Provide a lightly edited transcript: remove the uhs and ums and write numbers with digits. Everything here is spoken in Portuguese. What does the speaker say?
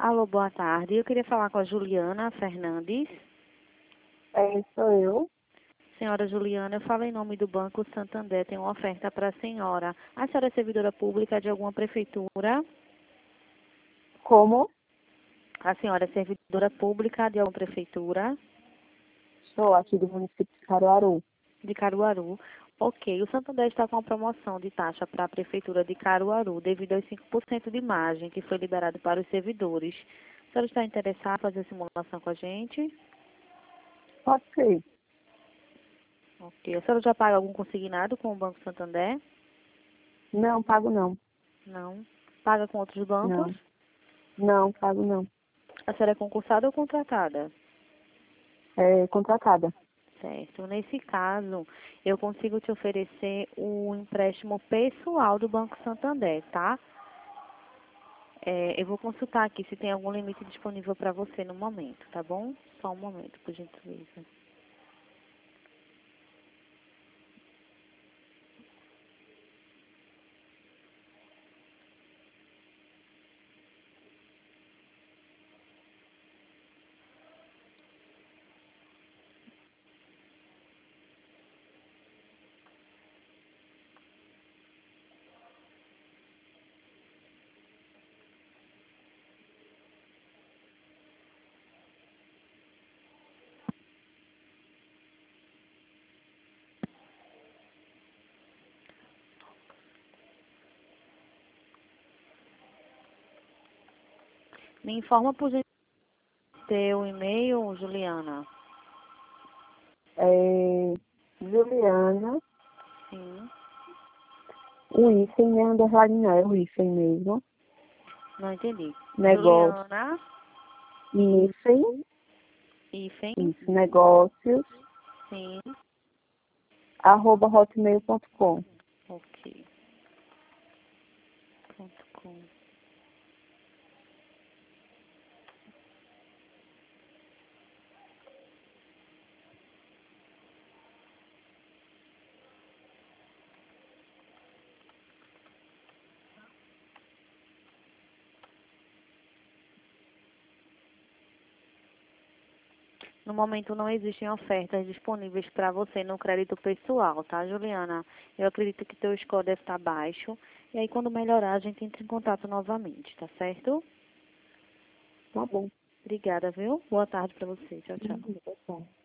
Alô, boa tarde. Eu queria falar com a Juliana Fernandes. Sou eu. Senhora Juliana, eu falo em nome do Banco Santander. Tem uma oferta para a senhora. A senhora é servidora pública de alguma prefeitura? Como? A senhora é servidora pública de alguma prefeitura? Sou aqui do município de Caruaru. De Caruaru. Ok, o Santander está com uma promoção de taxa para a prefeitura de Caruaru, devido aos 5% de margem que foi liberado para os servidores. A senhora está interessada em fazer simulação com a gente? Pode ser. Ok. A senhora já paga algum consignado com o Banco Santander? Não, pago não. Não. Paga com outros bancos? Não. Não, pago não. A senhora é concursada ou contratada? É contratada. Certo. Nesse caso, eu consigo te oferecer o empréstimo pessoal do Banco Santander, tá? Eu vou consultar aqui se tem algum limite disponível para você no momento, tá bom? Só um momento, por gentileza. Me informa, por gentileza, teu e-mail, Juliana. Juliana, Sim. o hífen, né? Underline não, é o hífen mesmo. Não entendi. Negócio, Juliana, hífen, hífen, isso, negócios, sim. @hotmail.com. Ok. .com. No momento não existem ofertas disponíveis para você no crédito pessoal, tá, Juliana? Eu acredito que teu score deve estar baixo. E aí, quando melhorar, a gente entra em contato novamente, tá certo? Tá bom. Obrigada, viu? Boa tarde para você. Tchau, tchau. Tá bom.